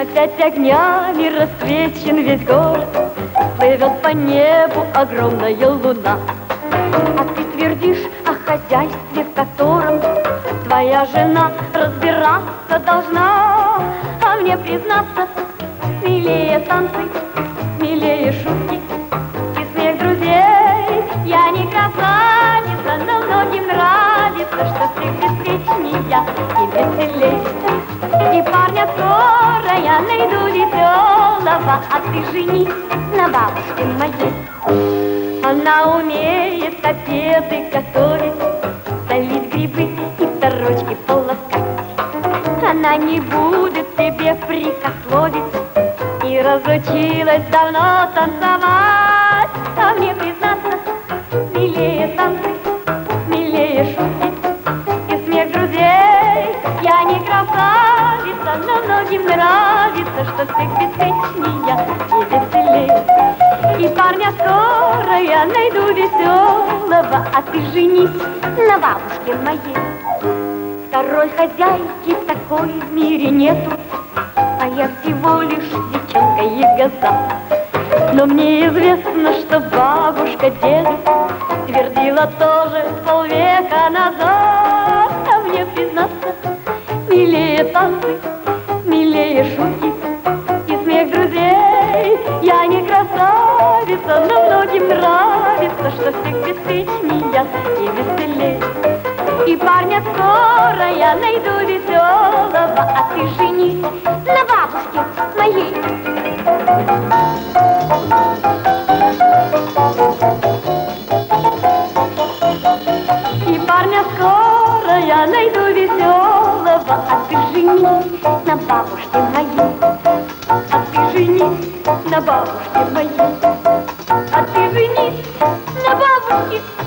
Опять огнями рассвечен весь город, плывет по небу огромная луна. А ты твердишь о хозяйстве, в котором твоя жена разбираться должна. А мне признаться, милее танцы, милее шутки и смех друзей. Я не красавица, но многим нравится, что всех беспечнее и веселей. И парня скоро я найду веселого, а ты женись на бабушке моей. Она умеет обеды готовить, солить грибы и сорочки полоскать. Она не будет тебе прикословить и разучилась давно танцевать. А мне признаться, милее танцы, милее шутки и смех друзей. Я не красавица, но многим нравится, что всех беспечнее и веселей. И парня скоро я найду веселого, а ты женись на бабушке моей. Второй хозяйки такой в мире нету, а я всего лишь девчонка ягоза. Но мне известно, что бабушка деду твердила тоже полвека назад. А мне признаться, милее танцы, милее шутки и смех друзей. Я не красавица, но многим нравится, что всех беспечнее и веселей. И парня скоро я найду веселого, а ты женись на бабушке моей. И парня скоро я найду веселого, а ты женись на бабушке моей. А ты женись на бабушке моей. А ты женись на бабушке